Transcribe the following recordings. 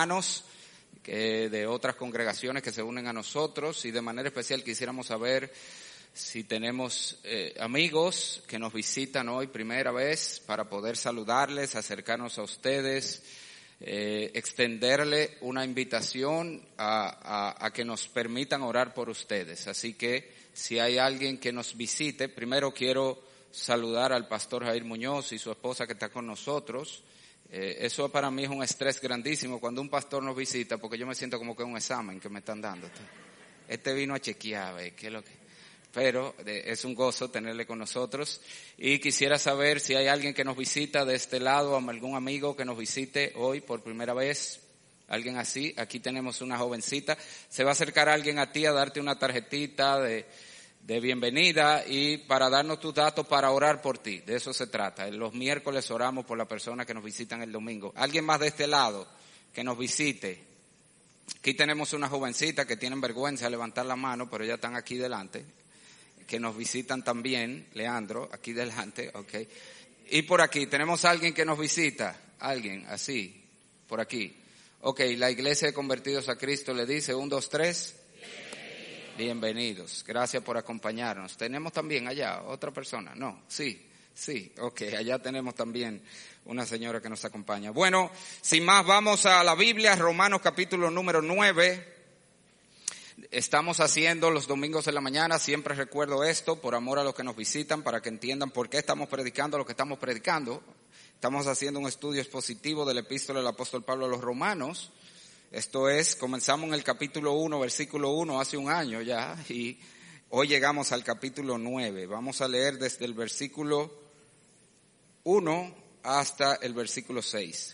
hermanos de otras congregaciones que se unen a nosotros, y de manera especial quisiéramos saber si tenemos amigos que nos visitan hoy primera vez, para poder saludarles, acercarnos a ustedes, extenderle una invitación a que nos permitan orar por ustedes. Así que si hay alguien que nos visite, primero quiero saludar al pastor Jair Muñoz y su esposa que está con nosotros. Eso para mí es un estrés grandísimo cuando un pastor nos visita, porque yo me siento como que es un examen que me están dando. Este vino a chequear, ¿qué es lo que? Pero es un gozo tenerle con nosotros, y quisiera saber si hay alguien que nos visita de este lado, algún amigo que nos visite hoy por primera vez, alguien así. Aquí tenemos una jovencita, se va a acercar alguien a ti a darte una tarjetita de bienvenida y para darnos tus datos para orar por ti. De eso se trata. Los miércoles oramos por las personas que nos visitan el domingo. Alguien más de este lado que nos visite. Aquí tenemos una jovencita que tienen vergüenza de levantar la mano, pero ya están aquí delante, que nos visitan también. Leandro, aquí delante, okay. Y por aquí, ¿tenemos alguien que nos visita? Alguien, así, por aquí. Okay, la Iglesia de Convertidos a Cristo le dice, 1, 2, 3. Bienvenidos, gracias por acompañarnos. ¿Tenemos también allá otra persona? No, sí, okay, allá tenemos también una señora que nos acompaña. Bueno, sin más, vamos a la Biblia, Romanos capítulo número 9. Estamos haciendo los domingos en la mañana, siempre recuerdo esto, por amor a los que nos visitan, para que entiendan por qué estamos predicando lo que estamos predicando. Estamos haciendo un estudio expositivo del epístola del apóstol Pablo a los Romanos. Esto es, comenzamos en el capítulo 1, versículo 1, hace un año ya, y hoy llegamos al capítulo 9. Vamos a leer desde el versículo 1 hasta el versículo 6,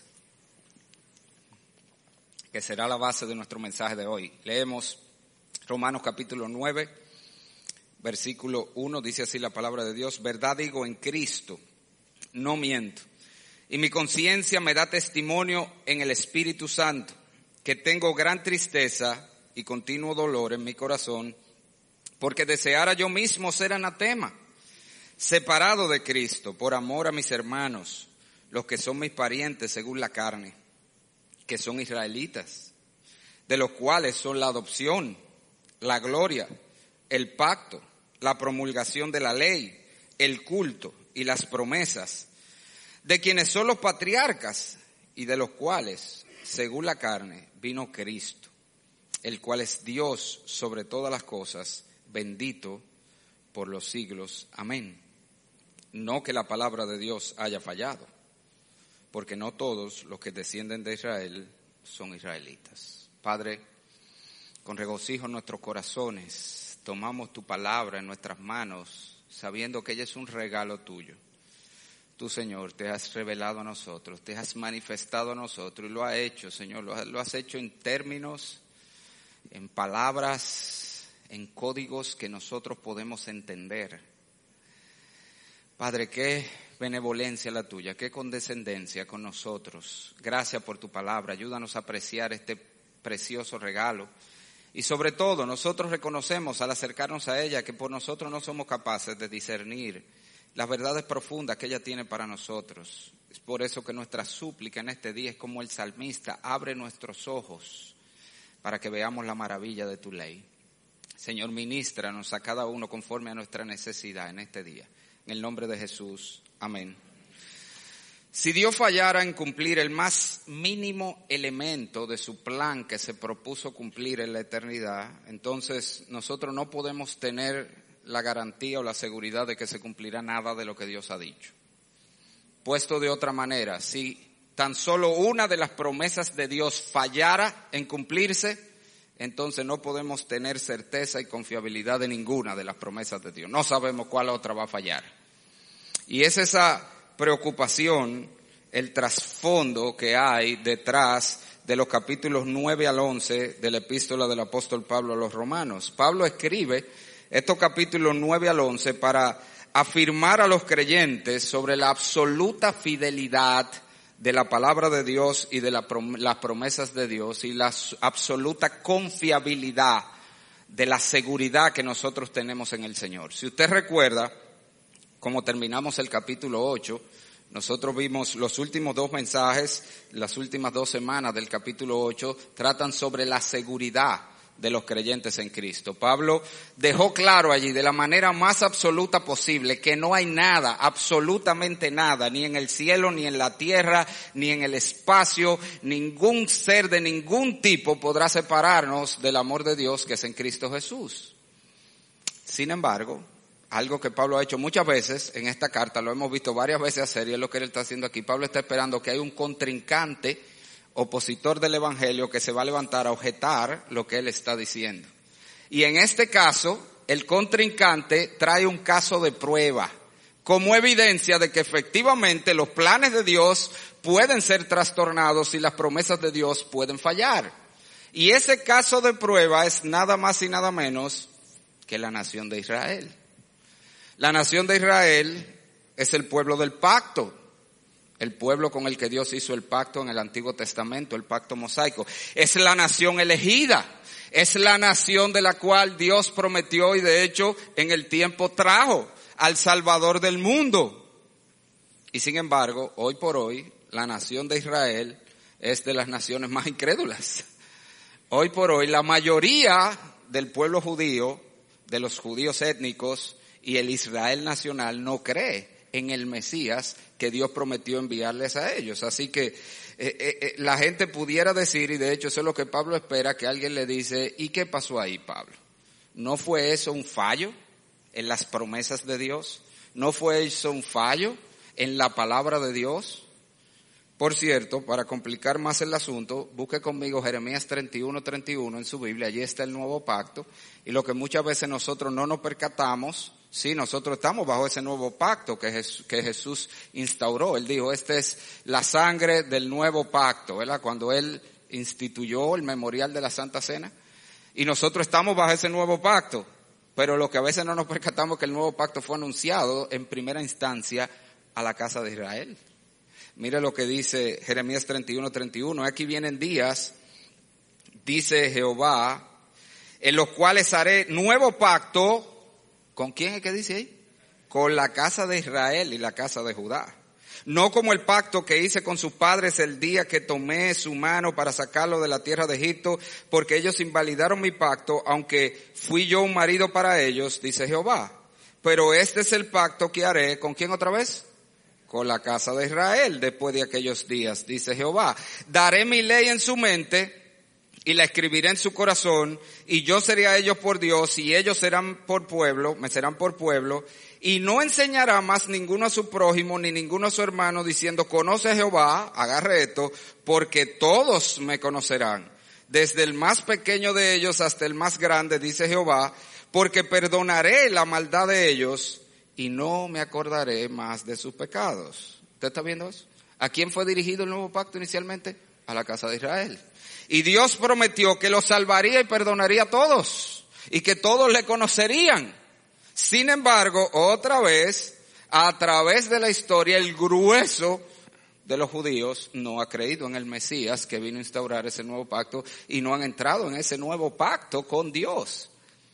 que será la base de nuestro mensaje de hoy. Leemos Romanos capítulo 9, versículo 1, dice así la palabra de Dios: verdad digo en Cristo, no miento, y mi conciencia me da testimonio en el Espíritu Santo, que tengo gran tristeza y continuo dolor en mi corazón, porque deseara yo mismo ser anatema, separado de Cristo, por amor a mis hermanos, los que son mis parientes según la carne, que son israelitas, de los cuales son la adopción, la gloria, el pacto, la promulgación de la ley, el culto y las promesas, de quienes son los patriarcas y de los cuales, según la carne, vino Cristo, el cual es Dios sobre todas las cosas, bendito por los siglos. Amén. No que la palabra de Dios haya fallado, porque no todos los que descienden de Israel son israelitas. Padre, con regocijo en nuestros corazones, tomamos tu palabra en nuestras manos, sabiendo que ella es un regalo tuyo. Tú, Señor, te has revelado a nosotros, te has manifestado a nosotros, y lo has hecho, Señor, lo has hecho en términos, en palabras, en códigos que nosotros podemos entender. Padre, qué benevolencia la tuya, qué condescendencia con nosotros. Gracias por tu palabra, ayúdanos a apreciar este precioso regalo. Y sobre todo, nosotros reconocemos al acercarnos a ella que por nosotros no somos capaces de discernir las verdades profundas que ella tiene para nosotros. Es por eso que nuestra súplica en este día es como el salmista: abre nuestros ojos para que veamos la maravilla de tu ley. Señor, ministranos a cada uno conforme a nuestra necesidad en este día. En el nombre de Jesús, amén. Si Dios fallara en cumplir el más mínimo elemento de su plan que se propuso cumplir en la eternidad, entonces nosotros no podemos tener la garantía o la seguridad de que se cumplirá nada de lo que Dios ha dicho. Puesto de otra manera, si tan solo una de las promesas de Dios fallara en cumplirse, entonces no podemos tener certeza y confiabilidad de ninguna de las promesas de Dios. No sabemos cuál otra va a fallar. Y es esa preocupación, el trasfondo que hay detrás de los capítulos 9 al 11 de la epístola del apóstol Pablo a los Romanos. Pablo escribe estos capítulos 9 al 11 para afirmar a los creyentes sobre la absoluta fidelidad de la palabra de Dios y de las promesas de Dios, y la absoluta confiabilidad de la seguridad que nosotros tenemos en el Señor. Si usted recuerda, como terminamos el capítulo 8, Nosotros vimos los últimos 2 mensajes, las últimas 2 semanas del capítulo 8, tratan sobre la seguridad de los creyentes en Cristo. Pablo dejó claro allí de la manera más absoluta posible que no hay nada, absolutamente nada, ni en el cielo, ni en la tierra, ni en el espacio, ningún ser de ningún tipo podrá separarnos del amor de Dios que es en Cristo Jesús. Sin embargo, algo que Pablo ha hecho muchas veces en esta carta, lo hemos visto varias veces hacer y es lo que él está haciendo aquí. Pablo está esperando que haya un contrincante opositor del evangelio que se va a levantar a objetar lo que él está diciendo. Y en este caso, el contrincante trae un caso de prueba, como evidencia de que efectivamente los planes de Dios pueden ser trastornados y las promesas de Dios pueden fallar. Y ese caso de prueba es nada más y nada menos que la nación de Israel. La nación de Israel es el pueblo del pacto. El pueblo con el que Dios hizo el pacto en el Antiguo Testamento, el pacto mosaico. Es la nación elegida. Es la nación de la cual Dios prometió y de hecho en el tiempo trajo al Salvador del mundo. Y sin embargo, hoy por hoy, la nación de Israel es de las naciones más incrédulas. Hoy por hoy, la mayoría del pueblo judío, de los judíos étnicos y el Israel nacional no cree en el Mesías que Dios prometió enviarles a ellos. Así que la gente pudiera decir, y de hecho eso es lo que Pablo espera, que alguien le dice, ¿y qué pasó ahí, Pablo? ¿No fue eso un fallo en las promesas de Dios? ¿No fue eso un fallo en la palabra de Dios? Por cierto, para complicar más el asunto, busque conmigo Jeremías 31:31 en su Biblia, allí está el nuevo pacto, y lo que muchas veces nosotros no nos percatamos, sí, nosotros estamos bajo ese nuevo pacto que Jesús instauró. Él dijo, esta es la sangre del nuevo pacto, ¿verdad? Cuando Él instituyó el memorial de la Santa Cena, y nosotros estamos bajo ese nuevo pacto, pero lo que a veces no nos percatamos es que el nuevo pacto fue anunciado en primera instancia a la casa de Israel. Mira lo que dice Jeremías 31:31. Aquí vienen días, dice Jehová, en los cuales haré nuevo pacto. ¿Con quién es que dice ahí? Con la casa de Israel y la casa de Judá. No como el pacto que hice con sus padres el día que tomé su mano para sacarlo de la tierra de Egipto, porque ellos invalidaron mi pacto, aunque fui yo un marido para ellos, dice Jehová. Pero este es el pacto que haré, ¿con quién otra vez? Con la casa de Israel después de aquellos días, dice Jehová. Daré mi ley en su mente y la escribiré en su corazón, y yo seré a ellos por Dios, y ellos serán por pueblo, me serán por pueblo, y no enseñará más ninguno a su prójimo, ni ninguno a su hermano, diciendo, conoce a Jehová, agarre esto, porque todos me conocerán, desde el más pequeño de ellos hasta el más grande, dice Jehová, porque perdonaré la maldad de ellos, y no me acordaré más de sus pecados. ¿Usted está viendo eso? ¿A quién fue dirigido el nuevo pacto inicialmente? A la casa de Israel. Y Dios prometió que los salvaría y perdonaría a todos, y que todos le conocerían. Sin embargo, otra vez, a través de la historia, el grueso de los judíos no ha creído en el Mesías que vino a instaurar ese nuevo pacto, y no han entrado en ese nuevo pacto con Dios.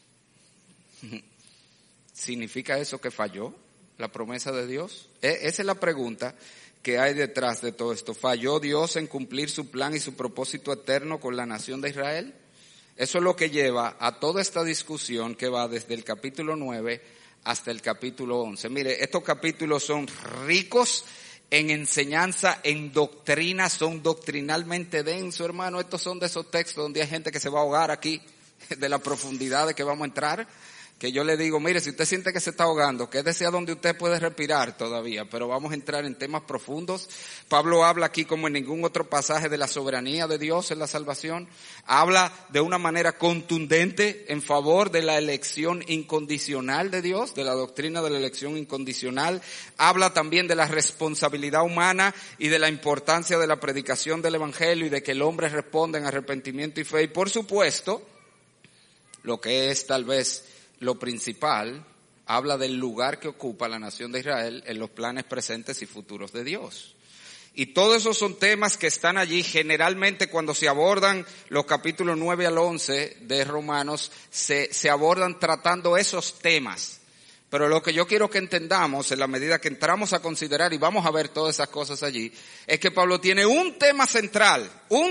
¿Significa eso que falló la promesa de Dios? Esa es la pregunta que hay detrás de todo esto. ¿Falló Dios en cumplir su plan y su propósito eterno con la nación de Israel? Eso es lo que lleva a toda esta discusión que va desde el capítulo 9 hasta el capítulo 11. Mire, estos capítulos son ricos en enseñanza, en doctrina, son doctrinalmente densos, hermano. Estos son de esos textos donde hay gente que se va a ahogar aquí, de la profundidad de que vamos a entrar. Que yo le digo, mire, si usted siente que se está ahogando, quédese a donde usted puede respirar todavía, pero vamos a entrar en temas profundos. Pablo habla aquí como en ningún otro pasaje de la soberanía de Dios en la salvación. Habla de una manera contundente en favor de la elección incondicional de Dios, de la doctrina de la elección incondicional. Habla también de la responsabilidad humana y de la importancia de la predicación del evangelio y de que el hombre responda en arrepentimiento y fe. Y por supuesto, lo que es tal vez lo principal, habla del lugar que ocupa la nación de Israel en los planes presentes y futuros de Dios. Y todos esos son temas que están allí. Generalmente cuando se abordan los capítulos 9 al 11 de Romanos, se abordan tratando esos temas. Pero lo que yo quiero que entendamos en la medida que entramos a considerar y vamos a ver todas esas cosas allí, es que Pablo tiene un tema central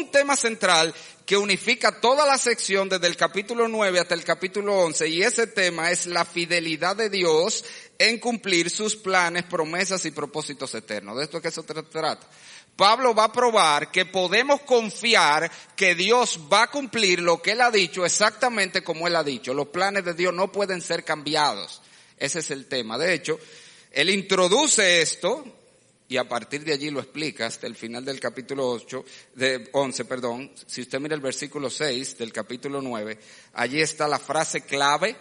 que unifica toda la sección desde el capítulo 9 hasta el capítulo 11, y ese tema es la fidelidad de Dios en cumplir sus planes, promesas y propósitos eternos. De esto es que eso trata. Pablo va a probar que podemos confiar que Dios va a cumplir lo que Él ha dicho exactamente como Él ha dicho. Los planes de Dios no pueden ser cambiados. Ese es el tema. De hecho, Él introduce esto y a partir de allí lo explica hasta el final del capítulo 11. Si usted mira el versículo 6 del capítulo 9, allí está la frase clave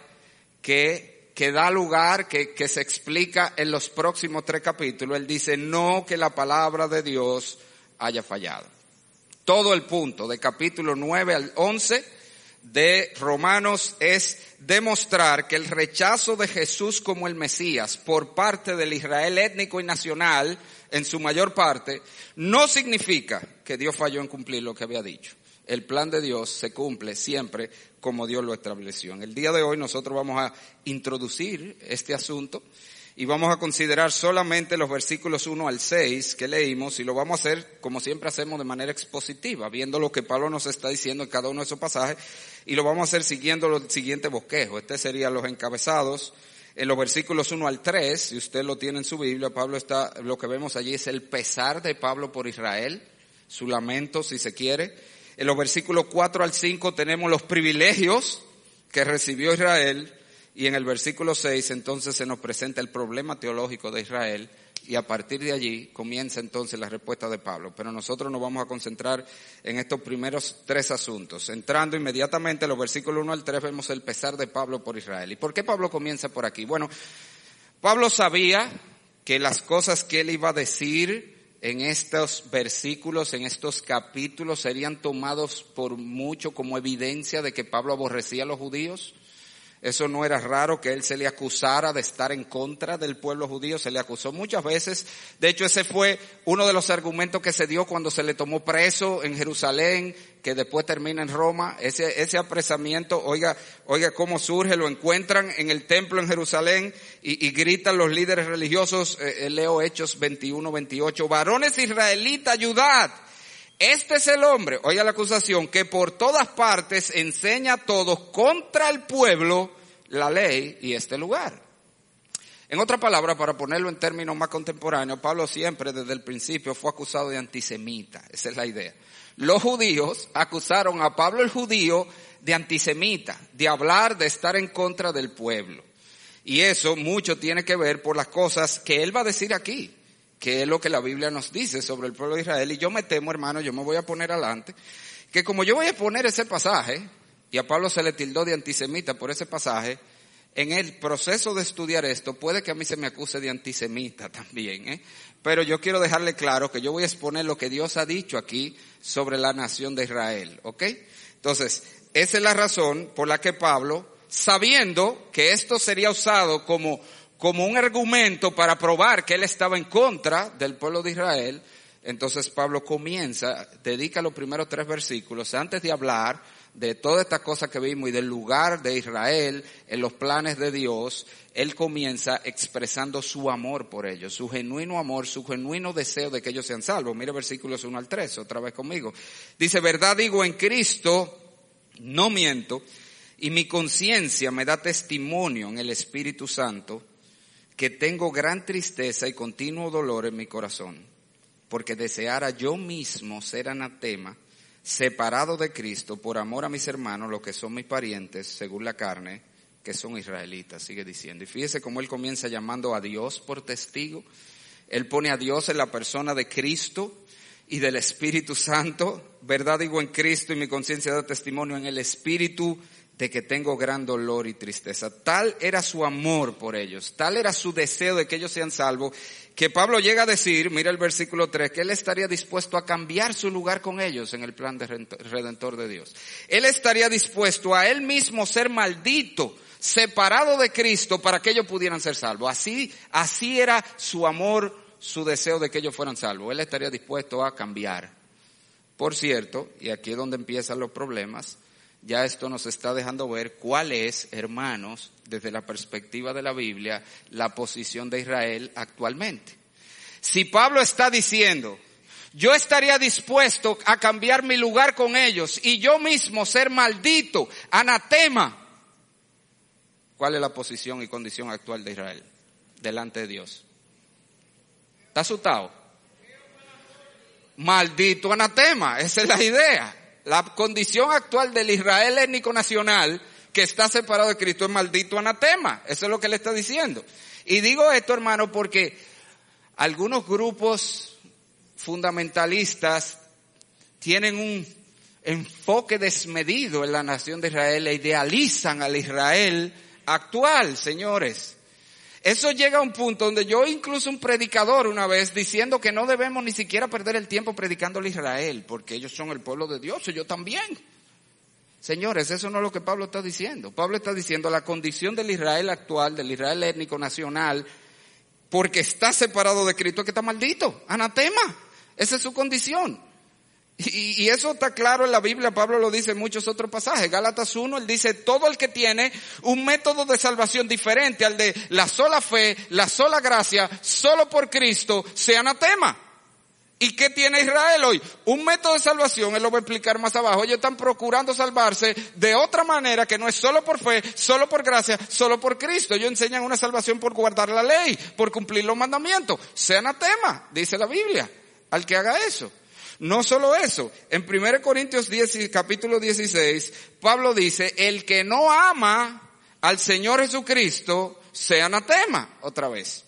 que da lugar, que se explica en los próximos 3 capítulos. Él dice, no que la palabra de Dios haya fallado. Todo el punto de capítulo 9 al 11 de Romanos es demostrar que el rechazo de Jesús como el Mesías por parte del Israel étnico y nacional, en su mayor parte, no significa que Dios falló en cumplir lo que había dicho. El plan de Dios se cumple siempre como Dios lo estableció. En el día de hoy nosotros vamos a introducir este asunto y vamos a considerar solamente los versículos 1 al 6 que leímos, y lo vamos a hacer como siempre hacemos, de manera expositiva, viendo lo que Pablo nos está diciendo en cada uno de esos pasajes, y lo vamos a hacer siguiendo el siguiente bosquejo. Este serían los encabezados. En los versículos 1 al 3, si usted lo tiene en su Biblia, lo que vemos allí es el pesar de Pablo por Israel, su lamento, si se quiere. En los versículos 4 al 5 tenemos los privilegios que recibió Israel, y en el versículo 6 entonces se nos presenta el problema teológico de Israel, y a partir de allí comienza entonces la respuesta de Pablo. Pero nosotros nos vamos a concentrar en estos primeros 3 asuntos. Entrando inmediatamente en los versículos 1 al 3 vemos el pesar de Pablo por Israel. ¿Y por qué Pablo comienza por aquí? Bueno, Pablo sabía que las cosas que él iba a decir en estos versículos, en estos capítulos, serían tomados por mucho como evidencia de que Pablo aborrecía a los judíos. Eso no era raro que él se le acusara de estar en contra del pueblo judío, se le acusó muchas veces. De hecho, ese fue uno de los argumentos que se dio cuando se le tomó preso en Jerusalén, que después termina en Roma. Ese apresamiento, oiga cómo surge, lo encuentran en el templo en Jerusalén y gritan los líderes religiosos, leo Hechos 21-28, varones israelitas, ayudad. Este es el hombre, oiga la acusación, que por todas partes enseña a todos contra el pueblo, la ley y este lugar. En otras palabras, para ponerlo en términos más contemporáneos, Pablo siempre desde el principio fue acusado de antisemita. Esa es la idea. Los judíos acusaron a Pablo el judío de antisemita, de hablar, de estar en contra del pueblo. Y eso mucho tiene que ver por las cosas que él va a decir aquí, que es lo que la Biblia nos dice sobre el pueblo de Israel. Y yo me temo, hermano, yo me voy a poner adelante, que como yo voy a poner ese pasaje, y a Pablo se le tildó de antisemita por ese pasaje, en el proceso de estudiar esto, puede que a mí se me acuse de antisemita también, Pero yo quiero dejarle claro que yo voy a exponer lo que Dios ha dicho aquí sobre la nación de Israel, ¿ok? Entonces, esa es la razón por la que Pablo, sabiendo que esto sería usado como un argumento para probar que él estaba en contra del pueblo de Israel, entonces Pablo dedica los primeros 3 versículos, antes de hablar de todas estas cosas que vimos y del lugar de Israel en los planes de Dios, él comienza expresando su amor por ellos, su genuino amor, su genuino deseo de que ellos sean salvos. Mira versículos 1 al 3, otra vez conmigo. Dice, verdad digo en Cristo, no miento, y mi conciencia me da testimonio en el Espíritu Santo, que tengo gran tristeza y continuo dolor en mi corazón, porque deseara yo mismo ser anatema, separado de Cristo, por amor a mis hermanos, los que son mis parientes, según la carne, que son israelitas, sigue diciendo. Y fíjese cómo él comienza llamando a Dios por testigo. Él pone a Dios en la persona de Cristo y del Espíritu Santo. Verdad digo en Cristo, y mi conciencia da testimonio en el Espíritu de que tengo gran dolor y tristeza. Tal era su amor por ellos, tal era su deseo de que ellos sean salvos, que Pablo llega a decir, mira el versículo 3, que él estaría dispuesto a cambiar su lugar con ellos en el plan de redentor de Dios. Él estaría dispuesto a él mismo ser maldito, separado de Cristo, para que ellos pudieran ser salvos. Así era su amor, su deseo de que ellos fueran salvos. Él estaría dispuesto a cambiar. Por cierto, y aquí es donde empiezan los problemas, ya esto nos está dejando ver cuál es, hermanos, desde la perspectiva de la Biblia, la posición de Israel actualmente. Si Pablo está diciendo, yo estaría dispuesto a cambiar mi lugar con ellos y yo mismo ser maldito, anatema, ¿cuál es la posición y condición actual de Israel delante de Dios? ¿Está asustado? Maldito anatema, esa es la idea. La condición actual del Israel étnico nacional que está separado de Cristo es maldito anatema. Eso es lo que le está diciendo. Y digo esto, hermano, porque algunos grupos fundamentalistas tienen un enfoque desmedido en la nación de Israel e idealizan al Israel actual, señores. Eso llega a un punto donde yo incluso un predicador una vez diciendo que no debemos ni siquiera perder el tiempo predicando a Israel, porque ellos son el pueblo de Dios y yo también. Señores, eso no es lo que Pablo está diciendo. Pablo está diciendo la condición del Israel actual, del Israel étnico nacional, porque está separado de Cristo, es que está maldito, anatema. Esa es su condición. Y eso está claro en la Biblia, Pablo lo dice en muchos otros pasajes. Gálatas 1, él dice, todo el que tiene un método de salvación diferente al de la sola fe, la sola gracia, solo por Cristo, sea anatema. ¿Y qué tiene Israel hoy? Un método de salvación, él lo va a explicar más abajo. Ellos están procurando salvarse de otra manera que no es solo por fe, solo por gracia, solo por Cristo. Ellos enseñan una salvación por guardar la ley, por cumplir los mandamientos. Sea anatema, dice la Biblia, al que haga eso. No solo eso, en 1 Corintios 10, capítulo 16, Pablo dice, el que no ama al Señor Jesucristo, sea anatema, otra vez.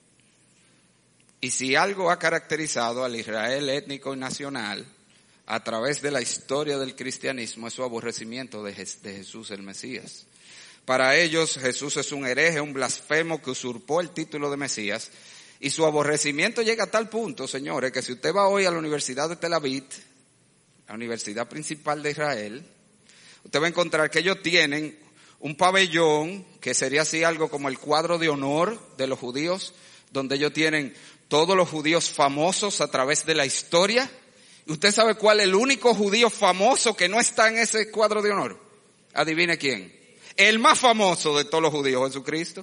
Y si algo ha caracterizado al Israel étnico y nacional a través de la historia del cristianismo es su aborrecimiento de Jesús el Mesías. Para ellos Jesús es un hereje, un blasfemo que usurpó el título de Mesías. Y su aborrecimiento llega a tal punto, señores, que si usted va hoy a la Universidad de Tel Aviv, la universidad principal de Israel, usted va a encontrar que ellos tienen un pabellón que sería así algo como el cuadro de honor de los judíos, donde ellos tienen todos los judíos famosos a través de la historia. ¿Y usted sabe cuál es el único judío famoso que no está en ese cuadro de honor? Adivine quién. El más famoso de todos los judíos, Jesucristo.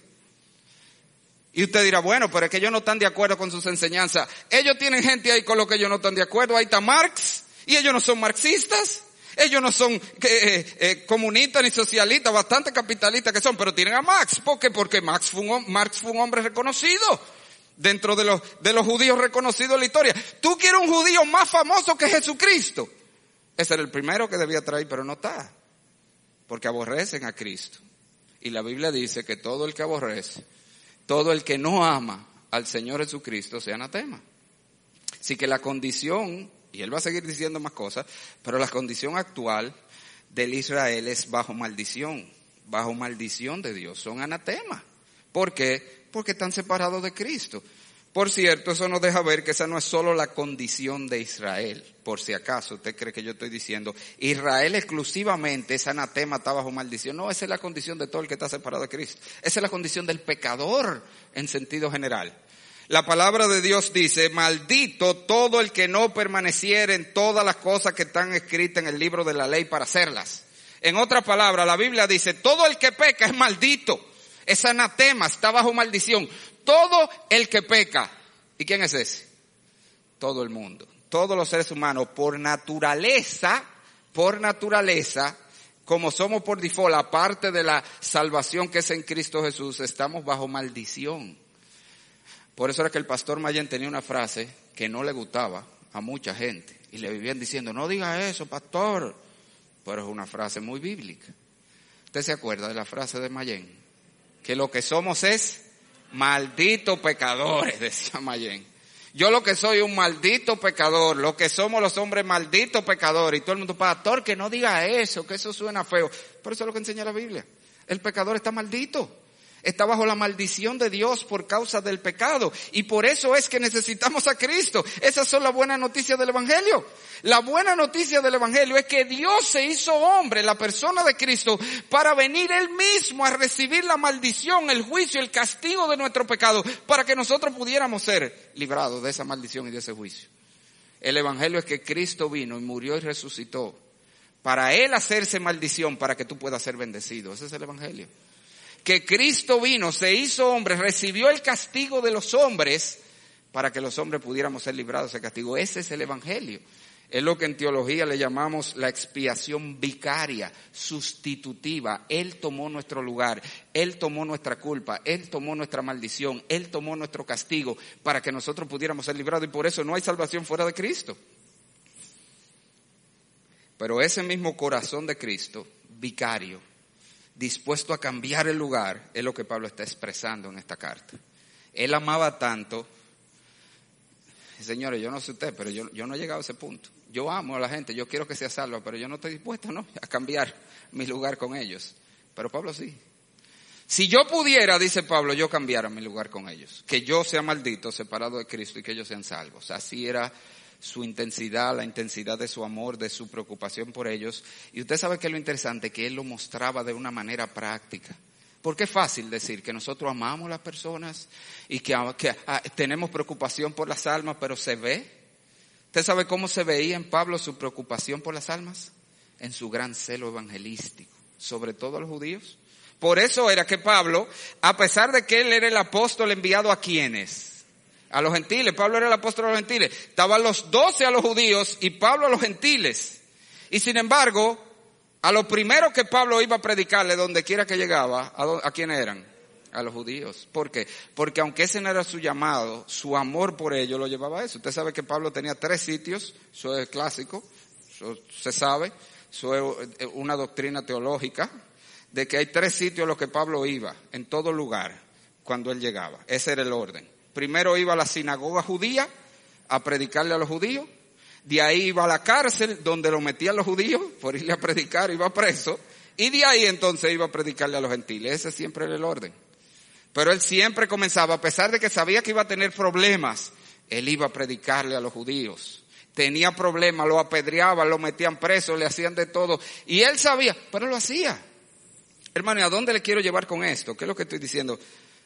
Y usted dirá, bueno, pero es que ellos no están de acuerdo con sus enseñanzas. Ellos tienen gente ahí con lo que ellos no están de acuerdo. Ahí está Marx, y ellos no son marxistas. Ellos no son comunistas ni socialistas, bastante capitalistas que son, pero tienen a Marx. ¿Por qué? Porque Marx fue un hombre reconocido. Dentro de los judíos reconocidos en la historia. Tú quieres un judío más famoso que Jesucristo. Ese era el primero que debía traer, pero no está. Porque aborrecen a Cristo. Y la Biblia dice que todo el que aborrece, todo el que no ama al Señor Jesucristo sea anatema. Así que la condición, y él va a seguir diciendo más cosas, pero la condición actual del Israel es bajo maldición de Dios, son anatema. ¿Por qué? Porque están separados de Cristo. Por cierto, eso nos deja ver que esa no es solo la condición de Israel. Por si acaso usted cree que yo estoy diciendo, Israel exclusivamente es anatema, está bajo maldición. No, esa es la condición de todo el que está separado de Cristo. Esa es la condición del pecador en sentido general. La palabra de Dios dice, maldito todo el que no permaneciere en todas las cosas que están escritas en el libro de la ley para hacerlas. En otras palabras, la Biblia dice, todo el que peca es maldito. Es anatema, está bajo maldición. Todo el que peca. ¿Y quién es ese? Todo el mundo. Todos los seres humanos, por naturaleza, como somos por default, aparte de la salvación que es en Cristo Jesús, estamos bajo maldición. Por eso era que el pastor Mayén tenía una frase que no le gustaba a mucha gente. Y le vivían diciendo, no diga eso, pastor. Pero es una frase muy bíblica. ¿Usted se acuerda de la frase de Mayén? Que lo que somos es malditos pecadores, decía Mayén. Yo lo que soy un maldito pecador, lo que somos los hombres malditos pecadores. Y todo el mundo, pastor, que no diga eso, que eso suena feo. Pero eso es lo que enseña la Biblia. El pecador está maldito. Está bajo la maldición de Dios por causa del pecado. Y por eso es que necesitamos a Cristo. Esas son las buenas noticias del Evangelio. La buena noticia del Evangelio es que Dios se hizo hombre, la persona de Cristo, para venir Él mismo a recibir la maldición, el juicio, el castigo de nuestro pecado, para que nosotros pudiéramos ser librados de esa maldición y de ese juicio. El Evangelio es que Cristo vino y murió y resucitó para Él hacerse maldición para que tú puedas ser bendecido. Ese es el Evangelio. Que Cristo vino, se hizo hombre, recibió el castigo de los hombres para que los hombres pudiéramos ser librados de ese castigo. Ese es el Evangelio. Es lo que en teología le llamamos la expiación vicaria, sustitutiva. Él tomó nuestro lugar, Él tomó nuestra culpa, Él tomó nuestra maldición, Él tomó nuestro castigo para que nosotros pudiéramos ser librados, y por eso no hay salvación fuera de Cristo. Pero ese mismo corazón de Cristo, vicario, dispuesto a cambiar el lugar, es lo que Pablo está expresando en esta carta. Él amaba tanto. Señores, yo no sé usted, pero yo no he llegado a ese punto. Yo amo a la gente, yo quiero que sea salva, pero yo no estoy dispuesto, ¿no?, a cambiar mi lugar con ellos. Pero Pablo sí. Si yo pudiera, dice Pablo, yo cambiara mi lugar con ellos. Que yo sea maldito, separado de Cristo, y que ellos sean salvos. Así era su intensidad, la intensidad de su amor, de su preocupación por ellos. Y usted sabe que es lo interesante, que él lo mostraba de una manera práctica. Porque es fácil decir que nosotros amamos a las personas y que tenemos preocupación por las almas, pero ¿se ve? ¿Usted sabe cómo se veía en Pablo su preocupación por las almas? En su gran celo evangelístico, sobre todo a los judíos. Por eso era que Pablo, a pesar de que él era el apóstol enviado ¿a quiénes? A los gentiles. Pablo era el apóstol a los gentiles. Estaban los 12 a los judíos y Pablo a los gentiles. Y sin embargo, a lo primero que Pablo iba a predicarle donde quiera que llegaba, ¿a quiénes eran? A los judíos. ¿Por qué? Porque aunque ese no era su llamado, su amor por ellos lo llevaba a eso. Usted sabe que Pablo tenía 3 sitios, eso es clásico, eso se sabe, eso es una doctrina teológica, de que hay 3 sitios a los que Pablo iba, en todo lugar, cuando él llegaba. Ese era el orden. Primero iba a la sinagoga judía a predicarle a los judíos. De ahí iba a la cárcel donde lo metían los judíos, por irle a predicar, iba preso. Y de ahí entonces iba a predicarle a los gentiles. Ese siempre era el orden. Pero él siempre comenzaba, a pesar de que sabía que iba a tener problemas, él iba a predicarle a los judíos. Tenía problemas, lo apedreaban, lo metían preso, le hacían de todo. Y él sabía, pero lo hacía. Hermano, ¿y a dónde le quiero llevar con esto? ¿Qué es lo que estoy diciendo?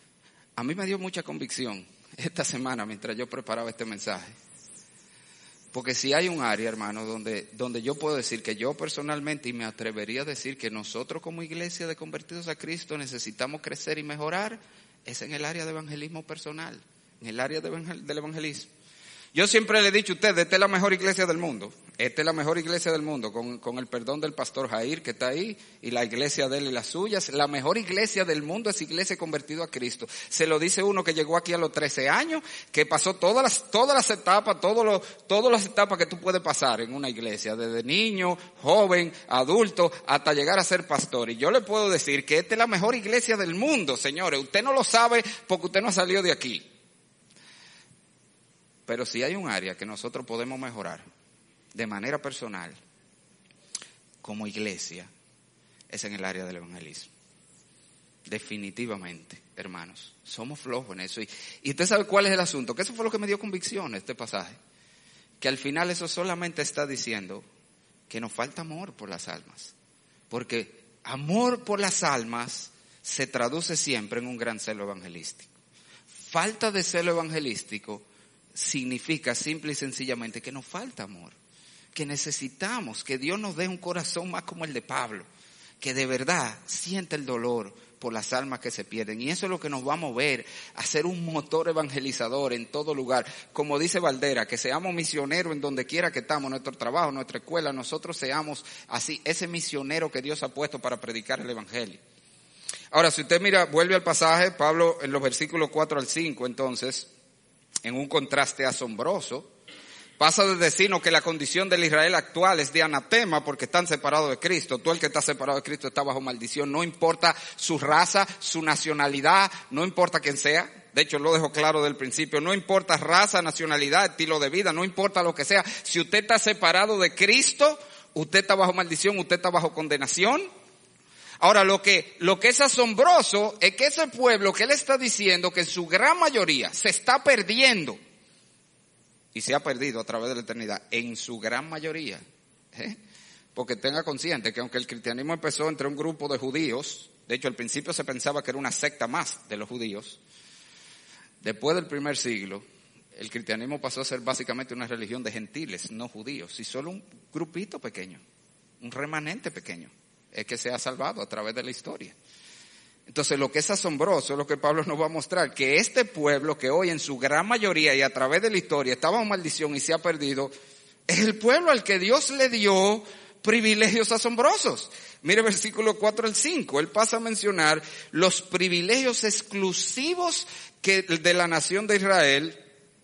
A mí me dio mucha convicción esta semana mientras yo preparaba este mensaje. Porque si hay un área, hermano, donde yo puedo decir que yo personalmente, y me atrevería a decir que nosotros como iglesia de convertidos a Cristo necesitamos crecer y mejorar, es en el área de evangelismo personal, en el área del evangelismo. Yo siempre le he dicho a ustedes, esta es la mejor iglesia del mundo. Esta es la mejor iglesia del mundo, con el perdón del pastor Jair que está ahí, y la iglesia de él y las suyas. La mejor iglesia del mundo es iglesia convertido a Cristo. Se lo dice uno que llegó aquí a los 13 años, que pasó todas las etapas, todas las etapas que tú puedes pasar en una iglesia, desde niño, joven, adulto, hasta llegar a ser pastor. Y yo le puedo decir que esta es la mejor iglesia del mundo, señores. Usted no lo sabe porque usted no ha salido de aquí. Pero si hay un área que nosotros podemos mejorar de manera personal, como iglesia, es en el área del evangelismo. Definitivamente, hermanos, somos flojos en eso. Y usted sabe cuál es el asunto, que eso fue lo que me dio convicción este pasaje. Que al final eso solamente está diciendo que nos falta amor por las almas. Porque amor por las almas se traduce siempre en un gran celo evangelístico. Falta de celo evangelístico significa simple y sencillamente que nos falta amor, que necesitamos que Dios nos dé un corazón más como el de Pablo, que de verdad siente el dolor por las almas que se pierden. Y eso es lo que nos va a mover a ser un motor evangelizador en todo lugar. Como dice Valdera, que seamos misioneros en donde quiera que estamos, nuestro trabajo, nuestra escuela, nosotros seamos así, ese misionero que Dios ha puesto para predicar el evangelio. Ahora, si usted mira, vuelve al pasaje, Pablo en los versículos 4 al 5, entonces, en un contraste asombroso, pasa de decirnos que la condición del Israel actual es de anatema porque están separados de Cristo. Todo el que está separado de Cristo está bajo maldición, no importa su raza, su nacionalidad, no importa quién sea. De hecho, lo dejo claro del principio, no importa raza, nacionalidad, estilo de vida, no importa lo que sea. Si usted está separado de Cristo, usted está bajo maldición, usted está bajo condenación. Ahora, lo que es asombroso es que ese pueblo que él está diciendo que en su gran mayoría se está perdiendo, y se ha perdido a través de la eternidad, en su gran mayoría, porque tenga consciente que aunque el cristianismo empezó entre un grupo de judíos, de hecho al principio se pensaba que era una secta más de los judíos, después del primer siglo, el cristianismo pasó a ser básicamente una religión de gentiles, no judíos, y solo un grupito pequeño un remanente pequeño, es que se ha salvado a través de la historia. Entonces lo que es asombroso es lo que Pablo nos va a mostrar, que este pueblo que hoy en su gran mayoría y a través de la historia estaba en maldición y se ha perdido, es el pueblo al que Dios le dio privilegios asombrosos. Mire versículo 4 al 5, él pasa a mencionar los privilegios exclusivos de la nación de Israel,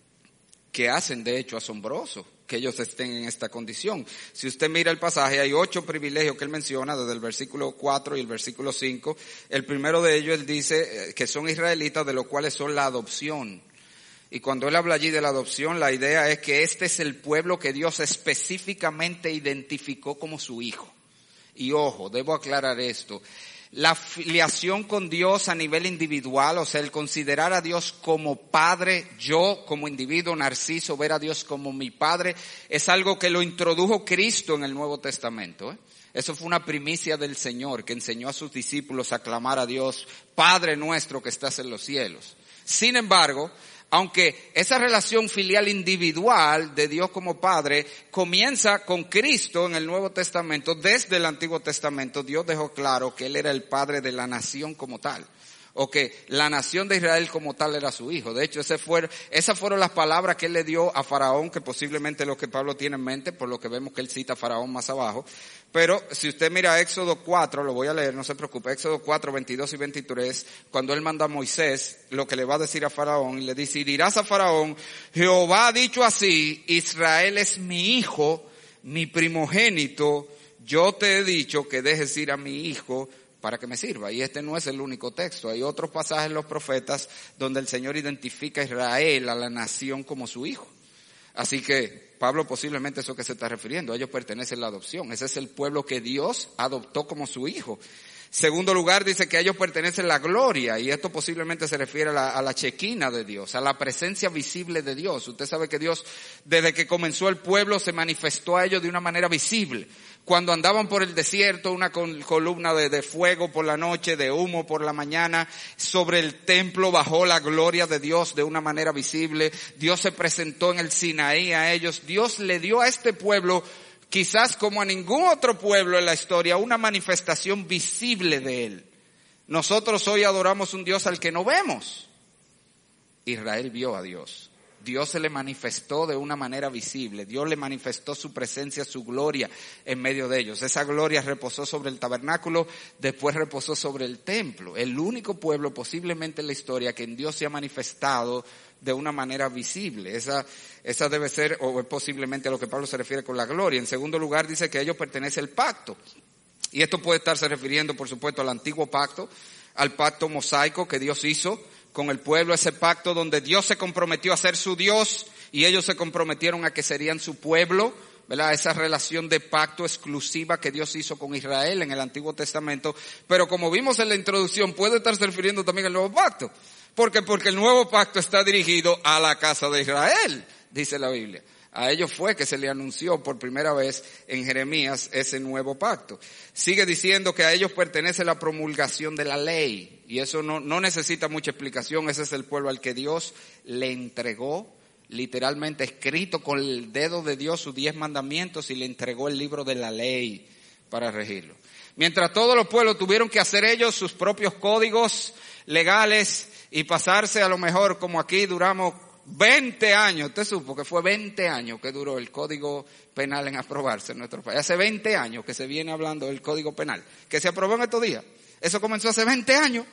que hacen de hecho asombroso que ellos estén en esta condición. Si usted mira el pasaje, hay 8 privilegios que él menciona desde el versículo 4 y el versículo 5. El primero de ellos, él dice que son israelitas, de los cuales son la adopción. Y cuando él habla allí de la adopción, la idea es que este es el pueblo que Dios específicamente identificó como su hijo. Y ojo, debo aclarar esto. La filiación con Dios a nivel individual, o sea, el considerar a Dios como padre, yo como individuo, Narciso, ver a Dios como mi padre, es algo que lo introdujo Cristo en el Nuevo Testamento. Eso fue una primicia del Señor, que enseñó a sus discípulos a clamar a Dios, Padre nuestro que estás en los cielos. Sin embargo, aunque esa relación filial individual de Dios como Padre comienza con Cristo en el Nuevo Testamento, desde el Antiguo Testamento Dios dejó claro que Él era el Padre de la nación como tal, o que la nación de Israel como tal era su hijo. De hecho, esas fueron las palabras que Él le dio a Faraón, que posiblemente es lo que Pablo tiene en mente, por lo que vemos que Él cita a Faraón más abajo. Pero si usted mira Éxodo 4, lo voy a leer, no se preocupe, Éxodo 4, 22 y 23, cuando Él manda a Moisés, lo que le va a decir a Faraón, y le dice, y dirás a Faraón, Jehová ha dicho así, Israel es mi hijo, mi primogénito, yo te he dicho que dejes ir a mi hijo para que me sirva. Y este no es el único texto, hay otros pasajes en los profetas donde el Señor identifica a Israel, a la nación, como su hijo. Así que Pablo posiblemente eso que se está refiriendo, a ellos pertenece la adopción, ese es el pueblo que Dios adoptó como su hijo. Segundo lugar, dice que a ellos pertenece la gloria, y esto posiblemente se refiere a la chequina de Dios, a la presencia visible de Dios. Usted sabe que Dios, desde que comenzó el pueblo, se manifestó a ellos de una manera visible. Cuando andaban por el desierto, una columna de fuego por la noche, de humo por la mañana, sobre el templo bajó la gloria de Dios de una manera visible. Dios se presentó en el Sinaí a ellos. Dios le dio a este pueblo, quizás como a ningún otro pueblo en la historia, una manifestación visible de Él. Nosotros hoy adoramos un Dios al que no vemos. Israel vio a Dios. Dios se le manifestó de una manera visible. Dios le manifestó su presencia, su gloria en medio de ellos. Esa gloria reposó sobre el tabernáculo, después reposó sobre el templo. El único pueblo posiblemente en la historia que en Dios se ha manifestado de una manera visible. Esa debe ser, o es posiblemente a lo que Pablo se refiere con la gloria. En segundo lugar, dice que a ellos pertenece el pacto. Y esto puede estarse refiriendo, por supuesto, al antiguo pacto, al pacto mosaico que Dios hizo con el pueblo, ese pacto donde Dios se comprometió a ser su Dios y ellos se comprometieron a que serían su pueblo, ¿verdad? Esa relación de pacto exclusiva que Dios hizo con Israel en el Antiguo Testamento. Pero como vimos en la introducción, puede estarse refiriendo también al nuevo pacto. ¿Por qué? Porque el nuevo pacto está dirigido a la casa de Israel, dice la Biblia. A ellos fue que se le anunció por primera vez en Jeremías ese nuevo pacto. Sigue diciendo que a ellos pertenece la promulgación de la ley. Y eso no necesita mucha explicación. Ese es el pueblo al que Dios le entregó, literalmente escrito con el dedo de Dios, sus 10 mandamientos, y le entregó el libro de la ley para regirlo. Mientras todos los pueblos tuvieron que hacer ellos sus propios códigos legales y pasarse, a lo mejor como aquí duramos 20 años, usted supo que fue 20 años que duró el Código Penal en aprobarse en nuestro país. Hace 20 años que se viene hablando del Código Penal, que se aprobó en estos días. Eso comenzó hace 20 años.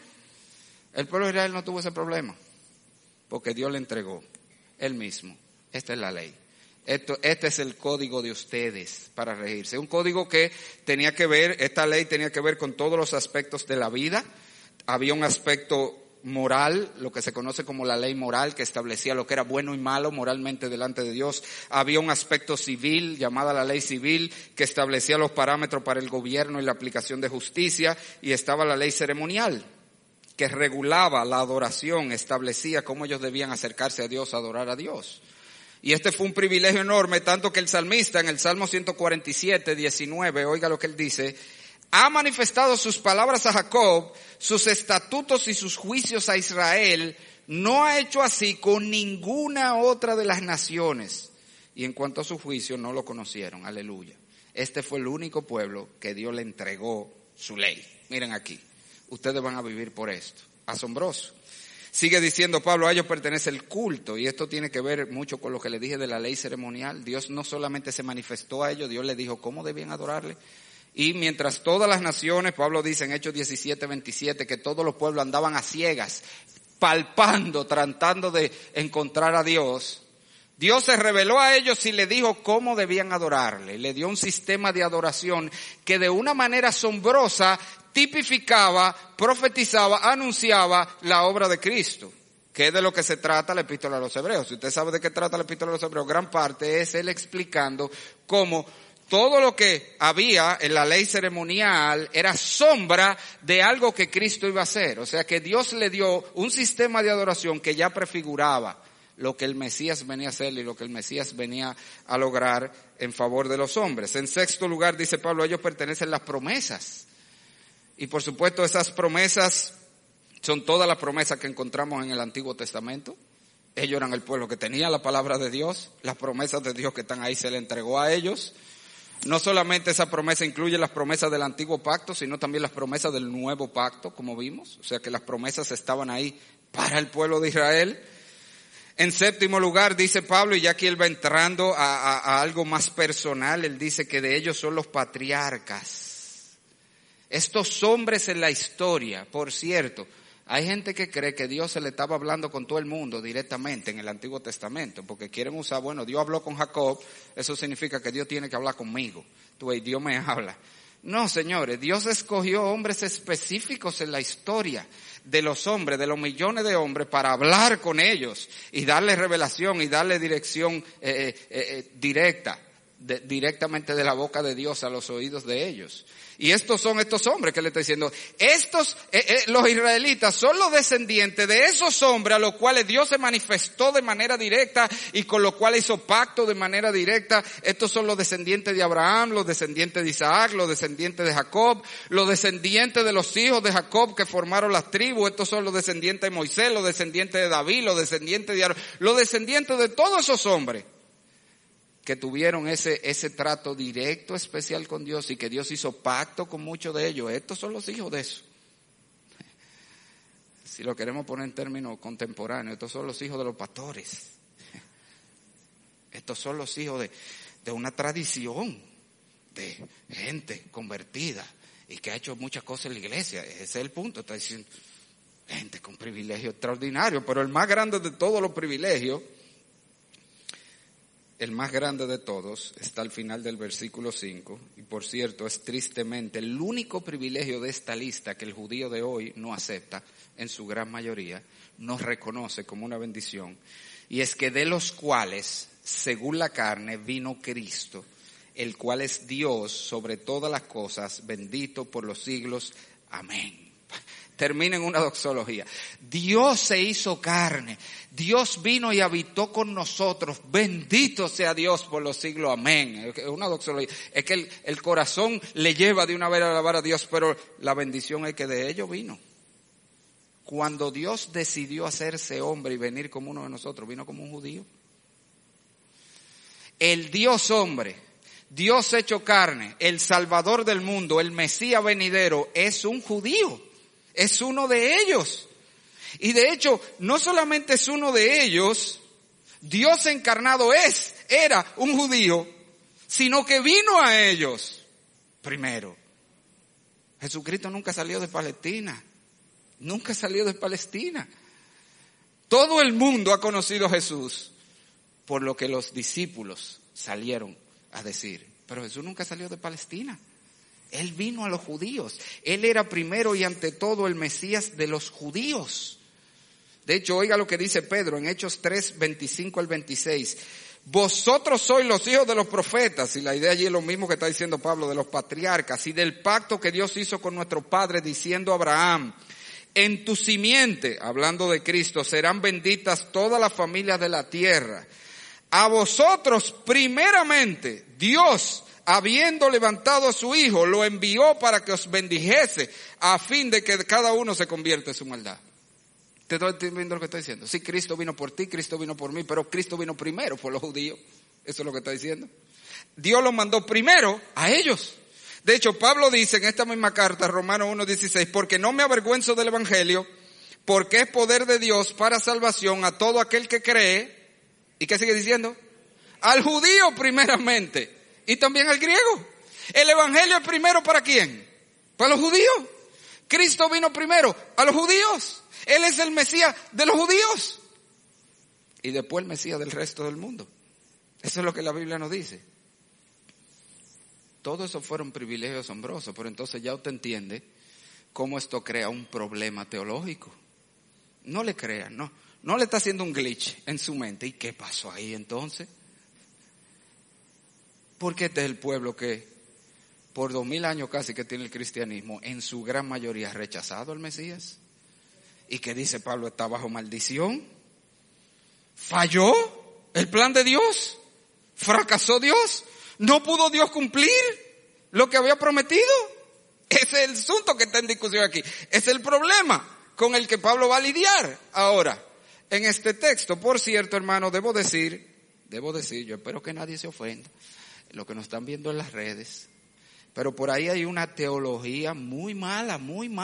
El pueblo de Israel no tuvo ese problema, porque Dios le entregó Él mismo. Esta es la ley. Este es el código de ustedes para regirse. Un código que tenía que ver, esta ley tenía que ver con todos los aspectos de la vida. Había un aspecto moral, lo que se conoce como la ley moral, que establecía lo que era bueno y malo moralmente delante de Dios. Había un aspecto civil, llamada la ley civil, que establecía los parámetros para el gobierno y la aplicación de justicia. Y estaba la ley ceremonial, que regulaba la adoración, establecía cómo ellos debían acercarse a Dios, adorar a Dios. Y este fue un privilegio enorme, tanto que el salmista en el Salmo 147, 19, oiga lo que él dice: ha manifestado sus palabras a Jacob, sus estatutos y sus juicios a Israel. No ha hecho así con ninguna otra de las naciones. Y en cuanto a su juicio, no lo conocieron. Aleluya. Este fue el único pueblo que Dios le entregó su ley. Miren aquí, ustedes van a vivir por esto. Asombroso. Sigue diciendo Pablo, a ellos pertenece el culto, y esto tiene que ver mucho con lo que le dije de la ley ceremonial. Dios no solamente se manifestó a ellos, Dios les dijo cómo debían adorarle. Y mientras todas las naciones, Pablo dice en Hechos 17:27, que todos los pueblos andaban a ciegas, palpando, tratando de encontrar a Dios, Dios se reveló a ellos y le dijo cómo debían adorarle. Le dio un sistema de adoración que de una manera asombrosa tipificaba, profetizaba, anunciaba la obra de Cristo, que es de lo que se trata la Epístola a los Hebreos. Si usted sabe de qué trata la Epístola a los Hebreos, gran parte es él explicando cómo todo lo que había en la ley ceremonial era sombra de algo que Cristo iba a hacer. O sea que Dios le dio un sistema de adoración que ya prefiguraba lo que el Mesías venía a hacer y lo que el Mesías venía a lograr en favor de los hombres. En sexto lugar, dice Pablo, a ellos pertenecen las promesas. Y por supuesto esas promesas son todas las promesas que encontramos en el Antiguo Testamento. Ellos eran el pueblo que tenía la palabra de Dios, las promesas de Dios que están ahí se le entregó a ellos. No solamente esa promesa incluye las promesas del Antiguo Pacto, sino también las promesas del Nuevo Pacto, como vimos. O sea que las promesas estaban ahí para el pueblo de Israel. En séptimo lugar, dice Pablo, y ya aquí él va entrando a algo más personal, él dice que de ellos son los patriarcas. Estos hombres en la historia, por cierto, hay gente que cree que Dios se le estaba hablando con todo el mundo directamente en el Antiguo Testamento, porque quieren usar, bueno, Dios habló con Jacob, eso significa que Dios tiene que hablar conmigo. Tú ves, Dios me habla. No, señores, Dios escogió hombres específicos en la historia de los hombres, de los millones de hombres, para hablar con ellos y darles revelación y darle dirección directamente de la boca de Dios a los oídos de ellos. Y estos son estos hombres que le está diciendo, los israelitas son los descendientes de esos hombres a los cuales Dios se manifestó de manera directa y con los cuales hizo pacto de manera directa. Estos son los descendientes de Abraham, los descendientes de Isaac, los descendientes de Jacob, los descendientes de los hijos de Jacob que formaron las tribus. Estos son los descendientes de Moisés, los descendientes de David, los descendientes de Aarón, los descendientes de todos esos hombres que tuvieron ese trato directo, especial con Dios, y que Dios hizo pacto con muchos de ellos. Estos son los hijos de eso. Si lo queremos poner en términos contemporáneos, estos son los hijos de los pastores. Estos son los hijos de una tradición de gente convertida y que ha hecho muchas cosas en la iglesia. Ese es el punto. Está diciendo gente con privilegios extraordinarios, pero el más grande de todos los privilegios, el más grande de todos, está al final del versículo 5, y por cierto es tristemente el único privilegio de esta lista que el judío de hoy no acepta, en su gran mayoría, no reconoce como una bendición, y es que de los cuales, según la carne, vino Cristo, el cual es Dios sobre todas las cosas, bendito por los siglos. Amén. Termina en una doxología. Dios se hizo carne. Dios vino y habitó con nosotros. Bendito sea Dios por los siglos. Amén. Es una doxología. Es que el corazón le lleva de una vez a alabar a Dios, pero la bendición es que de ello vino. Cuando Dios decidió hacerse hombre y venir como uno de nosotros, vino como un judío. El Dios hombre, Dios hecho carne, el Salvador del mundo, el Mesías venidero, es un judío. Es uno de ellos. Y de hecho, no solamente es uno de ellos, Dios encarnado era un judío, sino que vino a ellos primero. Jesucristo nunca salió de Palestina. Nunca salió de Palestina. Todo el mundo ha conocido a Jesús por lo que los discípulos salieron a decir. Pero Jesús nunca salió de Palestina. Él vino a los judíos. Él era primero y ante todo el Mesías de los judíos. De hecho, oiga lo que dice Pedro en Hechos 3, 25 al 26. Vosotros sois los hijos de los profetas, y la idea allí es lo mismo que está diciendo Pablo, de los patriarcas, y del pacto que Dios hizo con nuestro padre, diciendo a Abraham, en tu simiente, hablando de Cristo, serán benditas todas las familias de la tierra. A vosotros primeramente Dios, habiendo levantado a su Hijo, lo envió para que os bendijese, a fin de que cada uno se convierta en su maldad. ¿Te estoy viendo lo que está diciendo? Sí, Cristo vino por ti, Cristo vino por mí, pero Cristo vino primero por los judíos. Eso es lo que está diciendo. Dios los mandó primero a ellos. De hecho, Pablo dice en esta misma carta, Romanos 1:16, porque no me avergüenzo del evangelio, porque es poder de Dios para salvación a todo aquel que cree. ¿Y qué sigue diciendo? Al judío primeramente y también al griego. El evangelio es primero ¿para quién? Para los judíos. Cristo vino primero a los judíos. Él es el Mesías de los judíos. Y después el Mesías del resto del mundo. Eso es lo que la Biblia nos dice. Todo eso fueron privilegios asombrosos, pero entonces ya usted entiende cómo esto crea un problema teológico. No le crean, no le está haciendo un glitch en su mente. ¿Y qué pasó ahí entonces? Porque este es el pueblo que por 2000 años casi que tiene el cristianismo, en su gran mayoría ha rechazado al Mesías. ¿Y qué dice Pablo? Está bajo maldición. ¿Falló el plan de Dios? ¿Fracasó Dios? ¿No pudo Dios cumplir lo que había prometido? Ese es el asunto que está en discusión aquí. Es el problema con el que Pablo va a lidiar ahora en este texto. Por cierto, hermano, debo decir, yo espero que nadie se ofenda, lo que nos están viendo en las redes, pero por ahí hay una teología muy mala,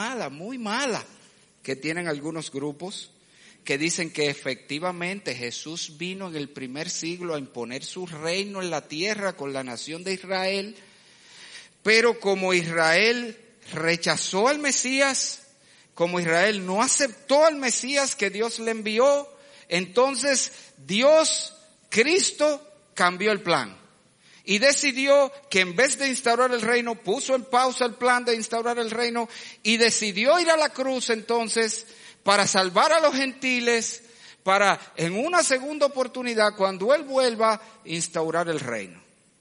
que tienen algunos grupos que dicen que efectivamente Jesús vino en el primer siglo a imponer su reino en la tierra con la nación de Israel, pero como Israel rechazó al Mesías, como Israel no aceptó al Mesías que Dios le envió, entonces Dios, Cristo, cambió el plan. Y decidió que en vez de instaurar el reino, puso en pausa el plan de instaurar el reino y decidió ir a la cruz entonces para salvar a los gentiles, para en una segunda oportunidad, cuando Él vuelva, instaurar el reino.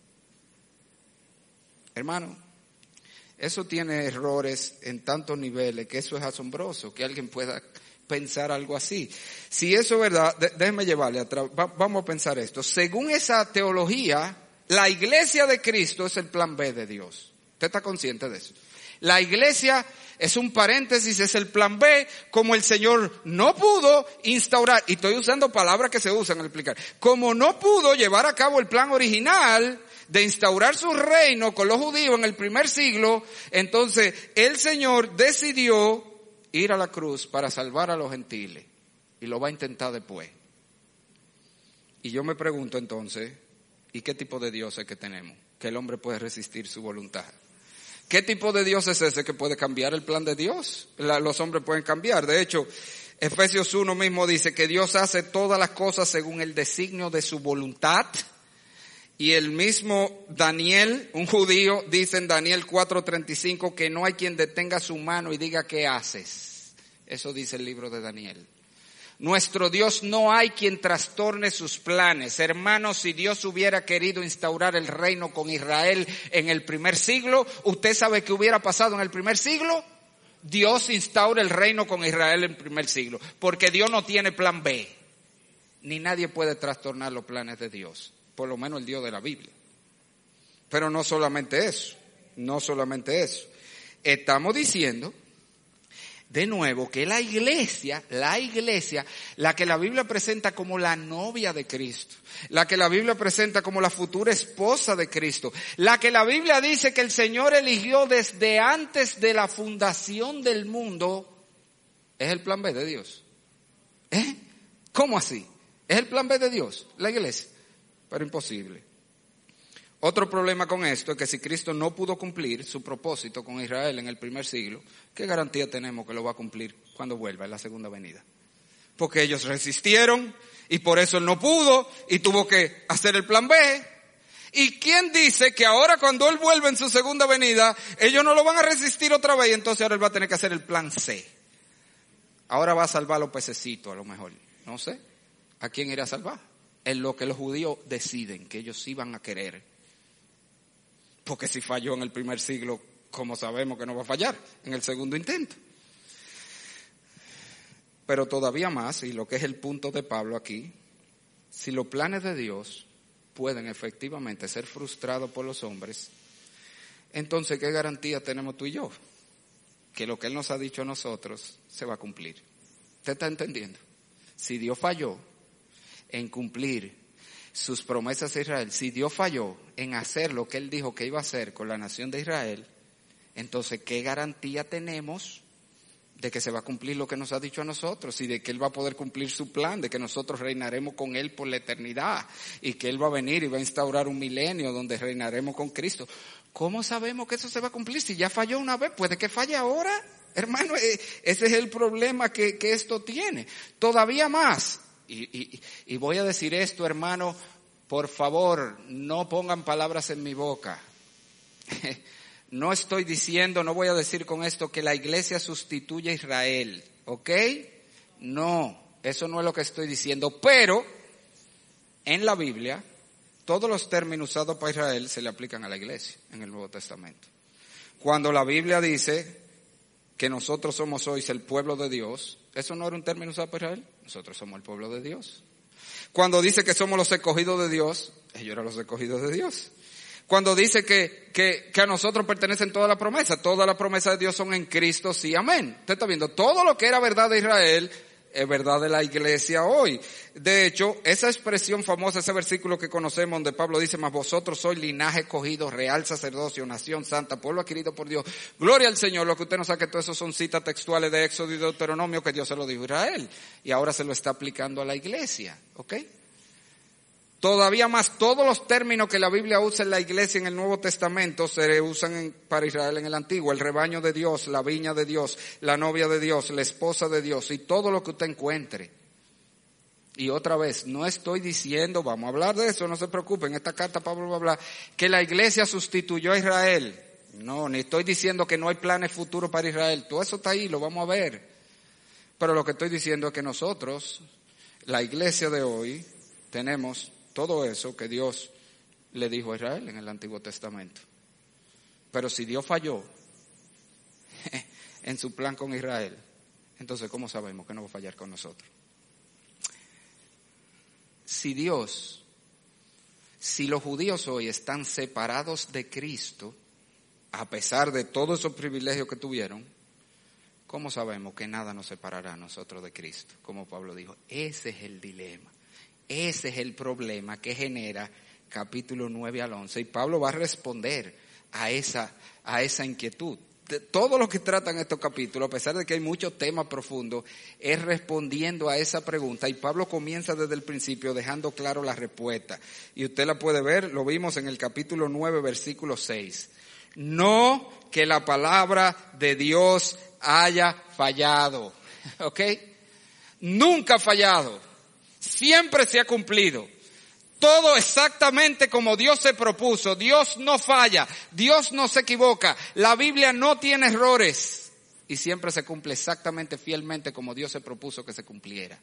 Hermano, eso tiene errores en tantos niveles que eso es asombroso, que alguien pueda pensar algo así. Si eso es verdad, déjeme llevarle atrás, vamos a pensar esto. Según esa teología, la iglesia de Cristo es el plan B de Dios. ¿Usted está consciente de eso? La iglesia es un paréntesis, es el plan B, como el Señor no pudo instaurar, y estoy usando palabras que se usan al explicar, como no pudo llevar a cabo el plan original de instaurar su reino con los judíos en el primer siglo, entonces el Señor decidió ir a la cruz para salvar a los gentiles, y lo va a intentar después. Y yo me pregunto entonces, ¿y qué tipo de Dios es que tenemos? Que el hombre puede resistir su voluntad. ¿Qué tipo de Dios es ese que puede cambiar el plan de Dios? Los hombres pueden cambiar. De hecho, Efesios 1 mismo dice que Dios hace todas las cosas según el designio de su voluntad. Y el mismo Daniel, un judío, dice en Daniel 4:35 que no hay quien detenga su mano y diga ¿qué haces? Eso dice el libro de Daniel. Nuestro Dios no hay quien trastorne sus planes. Hermanos, si Dios hubiera querido instaurar el reino con Israel en el primer siglo, ¿usted sabe qué hubiera pasado en el primer siglo? Dios instaura el reino con Israel en el primer siglo, porque Dios no tiene plan B. Ni nadie puede trastornar los planes de Dios, por lo menos el Dios de la Biblia. Pero no solamente eso. Estamos diciendo de nuevo que la iglesia, la que la Biblia presenta como la novia de Cristo, la que la Biblia presenta como la futura esposa de Cristo, la que la Biblia dice que el Señor eligió desde antes de la fundación del mundo, es el plan B de Dios. ¿Cómo así? ¿Es el plan B de Dios, la iglesia? Pero imposible. Otro problema con esto es que si Cristo no pudo cumplir su propósito con Israel en el primer siglo, ¿qué garantía tenemos que lo va a cumplir cuando vuelva en la segunda venida? Porque ellos resistieron y por eso Él no pudo y tuvo que hacer el plan B. ¿Y quién dice que ahora cuando Él vuelva en su segunda venida, ellos no lo van a resistir otra vez y entonces ahora Él va a tener que hacer el plan C? Ahora va a salvar a los pececitos a lo mejor. No sé. ¿A quién irá a salvar? En lo que los judíos deciden que ellos sí van a querer. Porque si falló en el primer siglo, ¿cómo sabemos que no va a fallar en el segundo intento? Pero todavía más, y lo que es el punto de Pablo aquí, si los planes de Dios pueden efectivamente ser frustrados por los hombres, entonces ¿qué garantía tenemos tú y yo? Que lo que Él nos ha dicho a nosotros se va a cumplir. ¿Usted está entendiendo? Si Dios falló en cumplir sus promesas a Israel, si Dios falló en hacer lo que Él dijo que iba a hacer con la nación de Israel, entonces ¿qué garantía tenemos de que se va a cumplir lo que nos ha dicho a nosotros y de que Él va a poder cumplir su plan, de que nosotros reinaremos con Él por la eternidad y que Él va a venir y va a instaurar un milenio donde reinaremos con Cristo? ¿Cómo sabemos que eso se va a cumplir? Si ya falló una vez, ¿puede que falle ahora? Hermano, ese es el problema que esto tiene. Todavía más. Y voy a decir esto, hermano, por favor, no pongan palabras en mi boca. No estoy diciendo, no voy a decir con esto que la iglesia sustituye a Israel, ¿ok? No, eso no es lo que estoy diciendo, pero en la Biblia todos los términos usados para Israel se le aplican a la iglesia en el Nuevo Testamento. Cuando la Biblia dice que nosotros somos hoy el pueblo de Dios, ¿eso no era un término usado para Israel? Nosotros somos el pueblo de Dios. Cuando dice que somos los escogidos de Dios, ellos eran los escogidos de Dios. Cuando dice que a nosotros pertenecen todas las promesas de Dios son en Cristo, sí, amén. Usted está viendo, todo lo que era verdad de Israel es verdad de la iglesia hoy. De hecho, esa expresión famosa, ese versículo que conocemos donde Pablo dice, mas vosotros sois linaje escogido, real sacerdocio, nación santa, pueblo adquirido por Dios. Gloria al Señor. Lo que usted no sabe que todo eso son citas textuales de Éxodo y Deuteronomio que Dios se lo dijo a Israel. Y ahora se lo está aplicando a la iglesia. ¿Ok? Todavía más, todos los términos que la Biblia usa en la iglesia en el Nuevo Testamento se usan para Israel en el Antiguo. El rebaño de Dios, la viña de Dios, la novia de Dios, la esposa de Dios y todo lo que usted encuentre. Y otra vez, no estoy diciendo, vamos a hablar de eso, no se preocupen, en esta carta Pablo va a hablar, que la iglesia sustituyó a Israel. No, ni estoy diciendo que no hay planes futuros para Israel. Todo eso está ahí, lo vamos a ver. Pero lo que estoy diciendo es que nosotros, la iglesia de hoy, tenemos todo eso que Dios le dijo a Israel en el Antiguo Testamento. Pero si Dios falló en su plan con Israel, entonces ¿cómo sabemos que no va a fallar con nosotros? Si los judíos hoy están separados de Cristo, a pesar de todos esos privilegios que tuvieron, ¿cómo sabemos que nada nos separará a nosotros de Cristo? Como Pablo dijo, ese es el dilema. Ese es el problema que genera capítulo 9 al 11. Y Pablo va a responder a esa inquietud. Todo lo que tratan estos capítulos, a pesar de que hay muchos temas profundos, es respondiendo a esa pregunta. Y Pablo comienza desde el principio dejando claro la respuesta. Y usted la puede ver, lo vimos en el capítulo 9, versículo 6. No que la palabra de Dios haya fallado. ¿Ok? Nunca ha fallado. Siempre se ha cumplido. Todo exactamente como Dios se propuso. Dios no falla. Dios no se equivoca. La Biblia no tiene errores. Y siempre se cumple exactamente, fielmente como Dios se propuso que se cumpliera.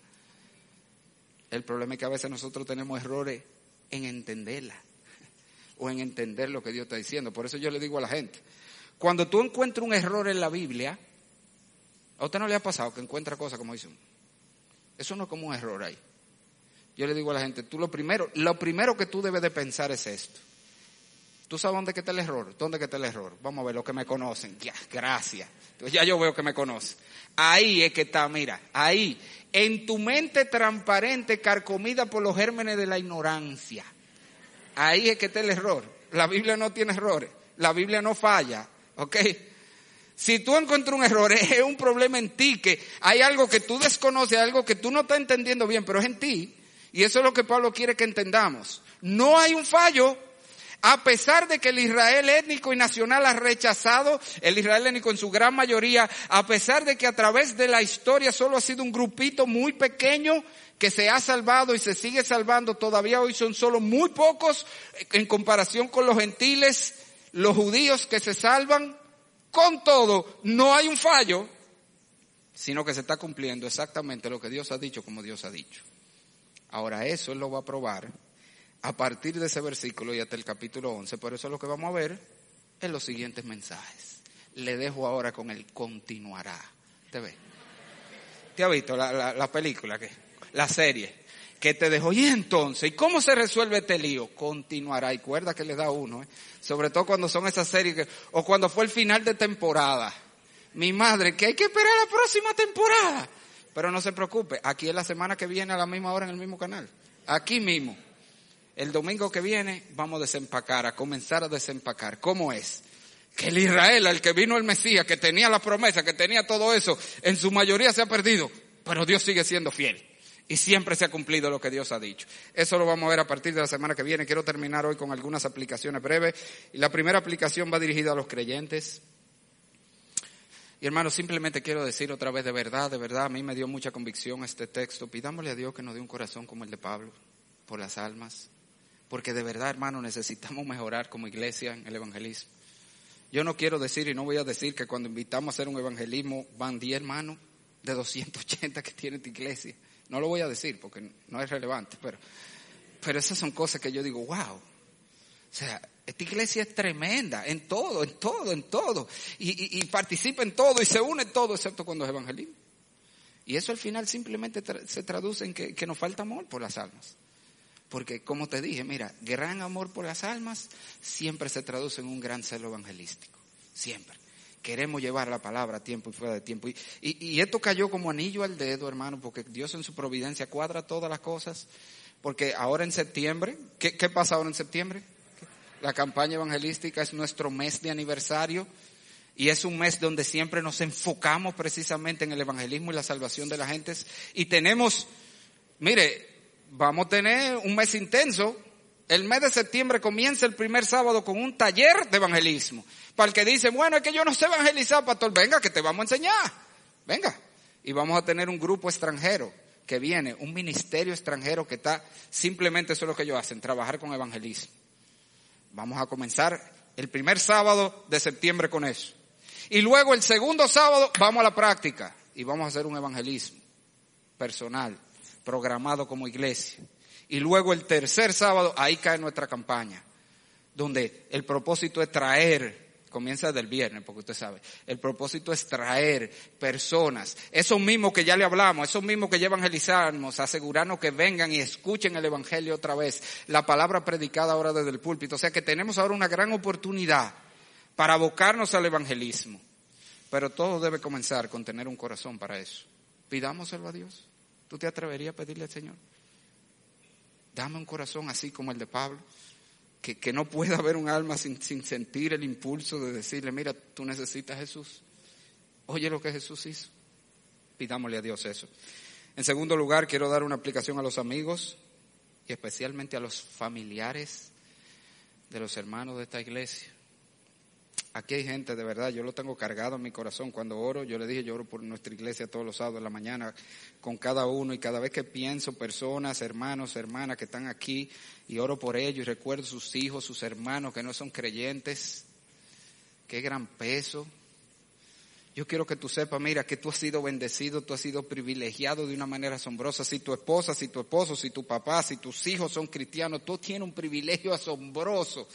El problema es que a veces nosotros tenemos errores en entenderla. O en entender lo que Dios está diciendo. Por eso yo le digo a la gente, cuando tú encuentras un error en la Biblia, ¿a usted no le ha pasado que encuentra cosas como dicen? Eso no es como un error ahí. Yo le digo a la gente, lo primero que tú debes de pensar es esto. ¿Tú sabes dónde está el error? ¿Dónde está el error? Vamos a ver, los que me conocen. Ya, gracias. Entonces ya yo veo que me conocen. Ahí es que está, mira, ahí. En tu mente transparente, carcomida por los gérmenes de la ignorancia. Ahí es que está el error. La Biblia no tiene errores. La Biblia no falla. ¿Ok? Si tú encuentras un error, es un problema en ti, que hay algo que tú desconoces, algo que tú no estás entendiendo bien, pero es en ti. Y eso es lo que Pablo quiere que entendamos. No hay un fallo, a pesar de que el Israel étnico y nacional ha rechazado, el Israel étnico en su gran mayoría, a pesar de que a través de la historia solo ha sido un grupito muy pequeño que se ha salvado y se sigue salvando, todavía hoy son solo muy pocos en comparación con los gentiles, los judíos que se salvan. Con todo, no hay un fallo, sino que se está cumpliendo exactamente lo que Dios ha dicho como Dios ha dicho. Ahora eso Él lo va a probar a partir de ese versículo y hasta el capítulo 11. Por eso es lo que vamos a ver en los siguientes mensajes. Le dejo ahora con el continuará. ¿Te ve? ¿Te ha visto la película, la serie? Que te dejó, y entonces, ¿y cómo se resuelve este lío? Continuará, y cuerda que le da uno, sobre todo cuando son esas series, o cuando fue el final de temporada. Mi madre, que hay que esperar la próxima temporada. Pero no se preocupe, aquí es la semana que viene a la misma hora en el mismo canal. Aquí mismo. el domingo que viene vamos a desempacar, a comenzar a desempacar. ¿Cómo es? Que el Israel, al que vino el Mesías, que tenía la promesa, que tenía todo eso, en su mayoría se ha perdido, pero Dios sigue siendo fiel. Y siempre se ha cumplido lo que Dios ha dicho. Eso lo vamos a ver a partir de la semana que viene. Quiero terminar hoy con algunas aplicaciones breves. Y la primera aplicación va dirigida a los creyentes. Y hermanos, simplemente quiero decir otra vez, de verdad, a mí me dio mucha convicción este texto. Pidámosle a Dios que nos dé un corazón como el de Pablo, por las almas. Porque de verdad, hermanos, necesitamos mejorar como iglesia en el evangelismo. Yo no quiero decir y no voy a decir que cuando invitamos a hacer un evangelismo van 10 hermanos de 280 que tiene esta iglesia. No lo voy a decir porque no es relevante, pero esas son cosas que yo digo, wow. O sea, esta iglesia es tremenda en todo. Y participa en todo y se une en todo, excepto cuando es evangelismo. Y eso al final simplemente se traduce en que nos falta amor por las almas. Porque como te dije, mira, gran amor por las almas siempre se traduce en un gran celo evangelístico. Siempre. Queremos llevar la palabra a tiempo y fuera de tiempo. Y esto cayó como anillo al dedo, hermano, porque Dios en su providencia cuadra todas las cosas. Porque ahora en septiembre, ¿qué pasa ahora en septiembre? La campaña evangelística es nuestro mes de aniversario. Y es un mes donde siempre nos enfocamos precisamente en el evangelismo y la salvación de las gentes. Y tenemos, mire, vamos a tener un mes intenso. El mes de septiembre comienza el primer sábado con un taller de evangelismo. Para el que dice, bueno, es que yo no sé evangelizar, pastor, venga que te vamos a enseñar. Venga. Y vamos a tener un grupo extranjero que viene, un ministerio extranjero que está, simplemente eso es lo que ellos hacen, trabajar con evangelismo. Vamos a comenzar el primer sábado de septiembre con eso. Y luego el segundo sábado vamos a la práctica y vamos a hacer un evangelismo personal, programado como iglesia. Y luego el tercer sábado, ahí cae nuestra campaña, donde el propósito es traer, comienza desde el viernes, porque usted sabe, el propósito es traer personas, esos mismos que ya le hablamos, esos mismos que ya evangelizamos, asegurarnos que vengan y escuchen el evangelio otra vez, la palabra predicada ahora desde el púlpito. O sea que tenemos ahora una gran oportunidad para abocarnos al evangelismo. Pero todo debe comenzar con tener un corazón para eso. Pidámoselo a Dios. ¿Tú te atreverías a pedirle al Señor? Dame un corazón así como el de Pablo, que no pueda haber un alma sin sentir el impulso de decirle, mira, tú necesitas a Jesús. Oye lo que Jesús hizo. Pidámosle a Dios eso. En segundo lugar, quiero dar una aplicación a los amigos y especialmente a los familiares de los hermanos de esta iglesia. Aquí hay gente, de verdad, yo lo tengo cargado en mi corazón cuando oro. Yo le dije, yo oro por nuestra iglesia todos los sábados de la mañana con cada uno, y cada vez que pienso personas, hermanos, hermanas que están aquí y oro por ellos y recuerdo sus hijos, sus hermanos que no son creyentes, qué gran peso. Yo quiero que tú sepas, mira, que tú has sido bendecido, tú has sido privilegiado de una manera asombrosa. Si tu esposa, si tu esposo, si tu papá, si tus hijos son cristianos, tú tienes un privilegio asombroso.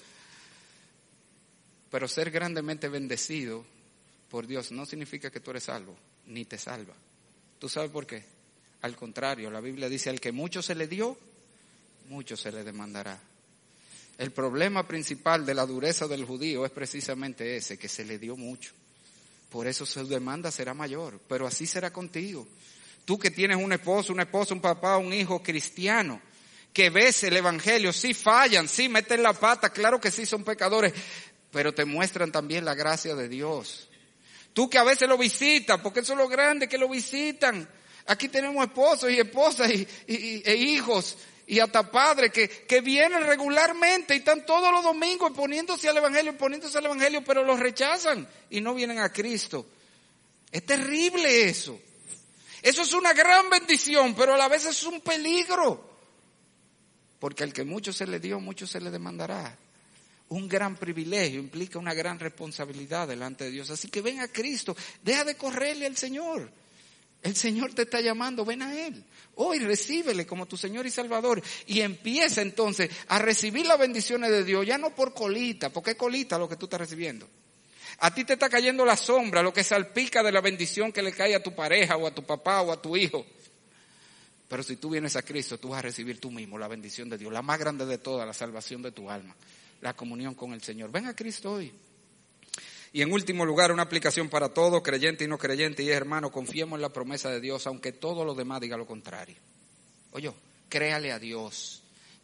Pero ser grandemente bendecido por Dios no significa que tú eres salvo, ni te salva. ¿Tú sabes por qué? Al contrario, la Biblia dice, al que mucho se le dio, mucho se le demandará. El problema principal de la dureza del judío es precisamente ese, que se le dio mucho. Por eso su demanda será mayor, pero así será contigo. Tú que tienes un esposo, una esposa, un papá, un hijo cristiano, que ves el evangelio, sí fallan, sí meten la pata, claro que sí son pecadores, pero te muestran también la gracia de Dios. Tú que a veces lo visitas, porque eso es lo grande, que lo visitan. Aquí tenemos esposos y esposas e hijos y hasta padres que vienen regularmente y están todos los domingos poniéndose al evangelio, pero los rechazan y no vienen a Cristo. Es terrible eso. Eso es una gran bendición, pero a la vez es un peligro. Porque al que mucho se le dio, mucho se le demandará. Un gran privilegio implica una gran responsabilidad delante de Dios. Así que ven a Cristo, deja de correrle al Señor. El Señor te está llamando, ven a Él. Hoy recíbele como tu Señor y Salvador. Y empieza entonces a recibir las bendiciones de Dios, ya no por colita, porque es colita lo que tú estás recibiendo. A ti te está cayendo la sombra, lo que salpica de la bendición que le cae a tu pareja o a tu papá o a tu hijo. Pero si tú vienes a Cristo, tú vas a recibir tú mismo la bendición de Dios, la más grande de todas, la salvación de tu alma. La comunión con el Señor. Ven a Cristo hoy. Y en último lugar, una aplicación para todo, creyente y no creyente, y es, hermano, confiemos en la promesa de Dios, aunque todo lo demás diga lo contrario. Oye, créale a Dios.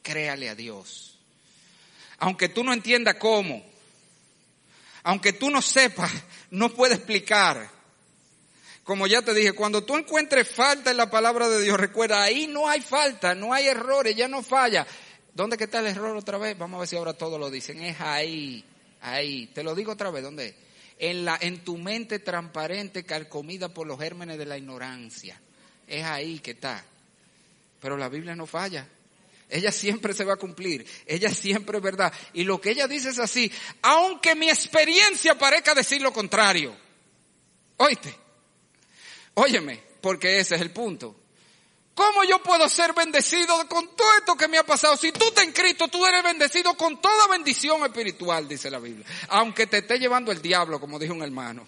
créale a Dios. Aunque tú no entiendas cómo, aunque tú no sepas, no puedes explicar. Como ya te dije, cuando tú encuentres falta en la palabra de Dios, recuerda, ahí no hay falta, no hay errores, ya no falla. ¿Dónde que está el error otra vez? Vamos a ver si ahora todos lo dicen. Es ahí. Te lo digo otra vez, ¿dónde es? En tu mente transparente, carcomida por los gérmenes de la ignorancia. Es ahí que está. Pero la Biblia no falla. Ella siempre se va a cumplir. Ella siempre es verdad. Y lo que ella dice es así, aunque mi experiencia parezca decir lo contrario. ¿Oíste? Óyeme, porque ese es el punto. ¿Cómo yo puedo ser bendecido con todo esto que me ha pasado? Si tú estás en Cristo, tú eres bendecido con toda bendición espiritual, dice la Biblia. Aunque te esté llevando el diablo, como dijo un hermano.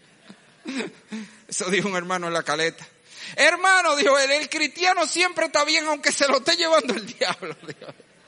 Eso dijo un hermano en la caleta. Hermano, dijo él, el cristiano siempre está bien aunque se lo esté llevando el diablo. Dijo.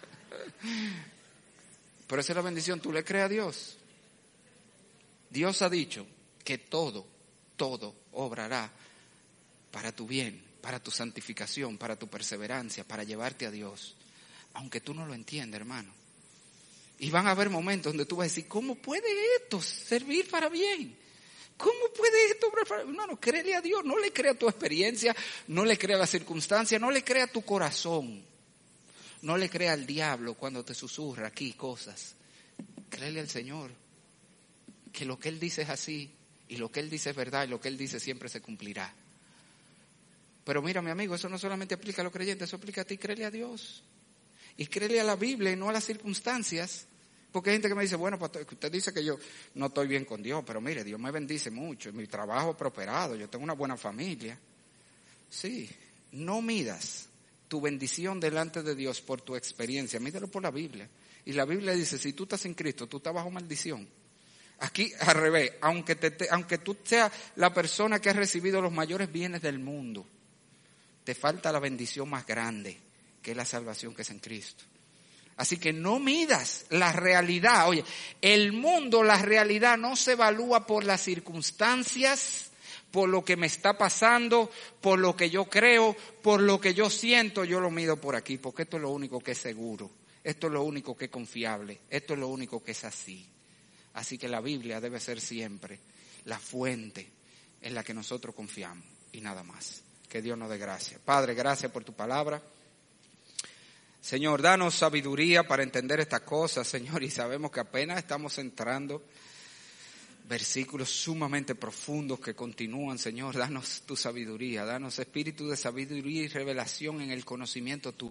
Pero esa es la bendición, tú le crees a Dios. Dios ha dicho que todo obrará para tu bien, para tu santificación, para tu perseverancia, para llevarte a Dios. Aunque tú no lo entiendas, hermano. Y van a haber momentos donde tú vas a decir, ¿cómo puede esto servir para bien? ¿Cómo puede esto obrar para bien? Hermano, créele a Dios, no le crea a tu experiencia, no le crea a la circunstancia, no le crea a tu corazón. No le crea al diablo cuando te susurra aquí cosas. Créele al Señor, que lo que Él dice es así, y lo que Él dice es verdad, y lo que Él dice siempre se cumplirá. Pero mira, mi amigo, eso no solamente aplica a los creyentes, eso aplica a ti, créele a Dios. Y créele a la Biblia y no a las circunstancias. Porque hay gente que me dice, bueno, pastor, usted dice que yo no estoy bien con Dios, pero mire, Dios me bendice mucho, mi trabajo ha prosperado, yo tengo una buena familia. Sí, no midas tu bendición delante de Dios por tu experiencia, mídelo por la Biblia. Y la Biblia dice, si tú estás en Cristo, tú estás bajo maldición. Aquí, al revés, aunque tú seas la persona que ha recibido los mayores bienes del mundo, te falta la bendición más grande, que es la salvación que es en Cristo. Así que no midas la realidad. Oye, el mundo, la realidad no se evalúa por las circunstancias, por lo que me está pasando, por lo que yo creo, por lo que yo siento, yo lo mido por aquí, porque esto es lo único que es seguro, esto es lo único que es confiable, esto es lo único que es así. Así que la Biblia debe ser siempre la fuente en la que nosotros confiamos y nada más. Que Dios nos dé gracia. Padre, gracias por tu palabra. Señor, danos sabiduría para entender estas cosas, Señor, y sabemos que apenas estamos entrando versículos sumamente profundos que continúan, Señor. Danos tu sabiduría, danos espíritu de sabiduría y revelación en el conocimiento tuyo.